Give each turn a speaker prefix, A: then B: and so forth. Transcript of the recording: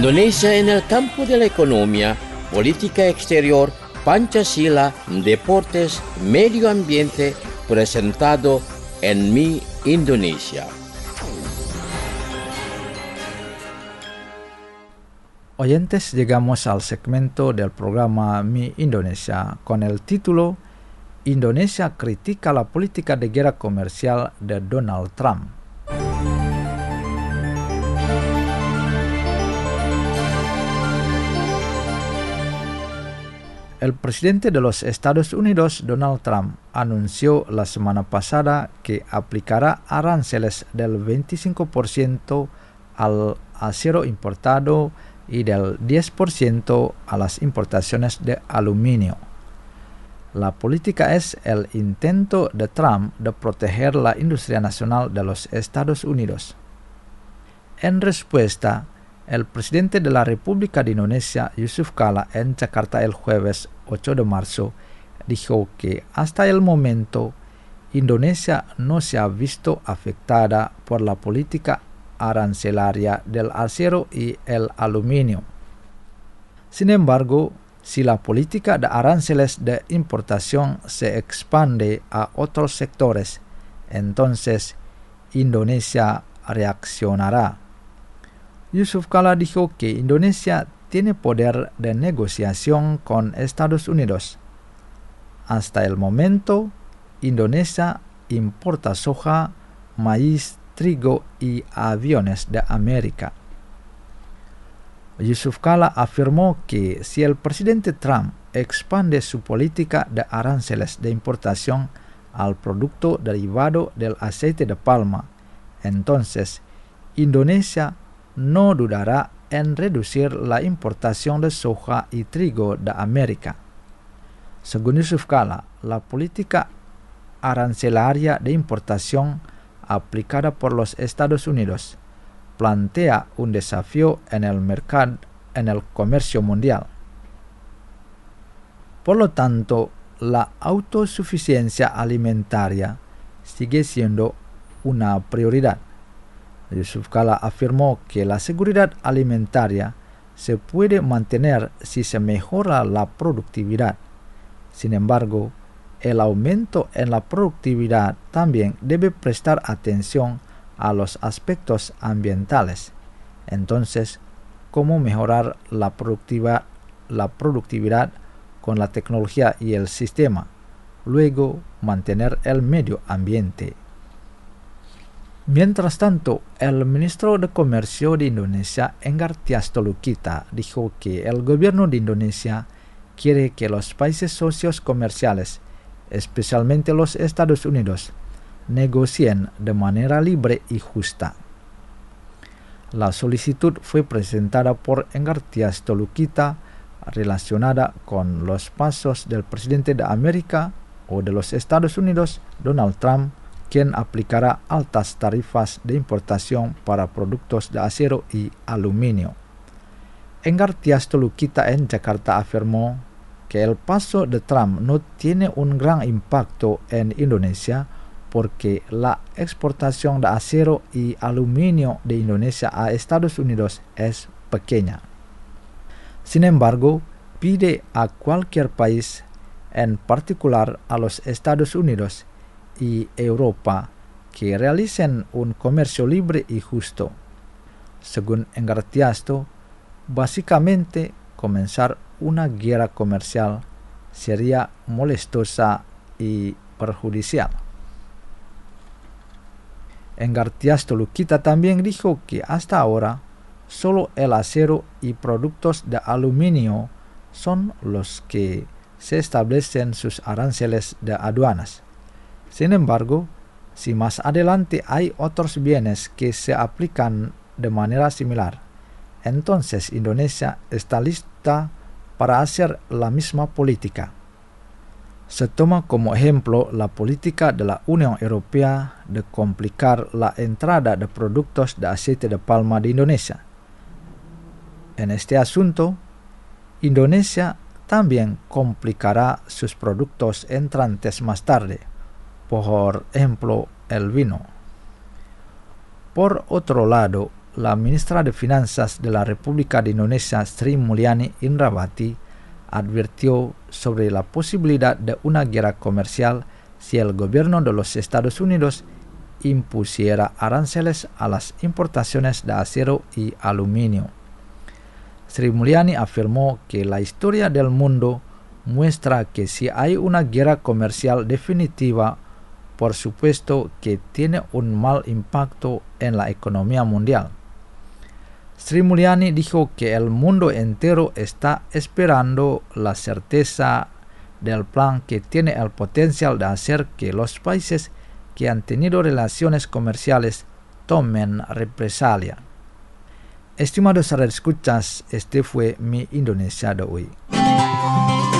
A: Indonesia en el campo de la economía, política exterior, Pancasila, deportes, medio ambiente, presentado en Mi Indonesia.
B: Oyentes, llegamos al segmento del programa Mi Indonesia con el título Indonesia critica la política de guerra comercial de Donald Trump. El presidente de los Estados Unidos, Donald Trump, anunció la semana pasada que aplicará aranceles del 25% al acero importado y del 10% a las importaciones de aluminio. La política es el intento de Trump de proteger la industria nacional de los Estados Unidos. En respuesta, el presidente de la República de Indonesia, Yusuf Kala, en Jakarta el jueves 8 de marzo, dijo que hasta el momento Indonesia no se ha visto afectada por la política arancelaria del acero y el aluminio. Sin embargo, si la política de aranceles de importación se expande a otros sectores, entonces Indonesia reaccionará. Yusuf Kala dijo que Indonesia tiene poder de negociación con Estados Unidos. Hasta el momento, Indonesia importa soja, maíz, trigo y aviones de América. Yusuf Kala afirmó que si el presidente Trump expande su política de aranceles de importación al producto derivado del aceite de palma, entonces Indonesia no dudará en reducir la importación de soja y trigo de América. Según Yusuf Kala, la política arancelaria de importación aplicada por los Estados Unidos plantea un desafío en el comercio mundial. Por lo tanto, la autosuficiencia alimentaria sigue siendo una prioridad. Yusuf Kala afirmó que la seguridad alimentaria se puede mantener si se mejora la productividad. Sin embargo, el aumento en la productividad también debe prestar atención a los aspectos ambientales. Entonces, ¿cómo mejorar la productividad con la tecnología y el sistema? Luego, mantener el medio ambiente. Mientras tanto, el ministro de Comercio de Indonesia, Enggartia Stolokita, dijo que el gobierno de Indonesia quiere que los países socios comerciales, especialmente los Estados Unidos, negocien de manera libre y justa. La solicitud fue presentada por Enggartia Stolokita relacionada con los pasos del presidente de América o de los Estados Unidos, Donald Trump, quien aplicará altas tarifas de importación para productos de acero y aluminio. Enggartia Stolokita en Jakarta afirmó que el paso de Trump no tiene un gran impacto en Indonesia porque la exportación de acero y aluminio de Indonesia a Estados Unidos es pequeña. Sin embargo, pide a cualquier país, en particular a los Estados Unidos y Europa, que realicen un comercio libre y justo. Según Enggartia, básicamente comenzar una guerra comercial sería molestosa y perjudicial. Enggartia Stolokita también dijo que hasta ahora solo el acero y productos de aluminio son los que se establecen sus aranceles de aduanas. Sin embargo, si más adelante hay otros bienes que se aplican de manera similar, entonces Indonesia está lista para hacer la misma política. Se toma como ejemplo la política de la Unión Europea de complicar la entrada de productos de aceite de palma de Indonesia. En este asunto, Indonesia también complicará sus productos entrantes más tarde, por ejemplo, el vino. Por otro lado, la ministra de Finanzas de la República de Indonesia, Sri Mulyani Indrawati, advirtió sobre la posibilidad de una guerra comercial si el gobierno de los Estados Unidos impusiera aranceles a las importaciones de acero y aluminio. Sri Mulyani afirmó que la historia del mundo muestra que si hay una guerra comercial definitiva, por supuesto que tiene un mal impacto en la economía mundial. Sri Mulyani dijo que el mundo entero está esperando la certeza del plan que tiene el potencial de hacer que los países que han tenido relaciones comerciales tomen represalia. Estimados radioescuchas, este fue Mi Indonesia de hoy.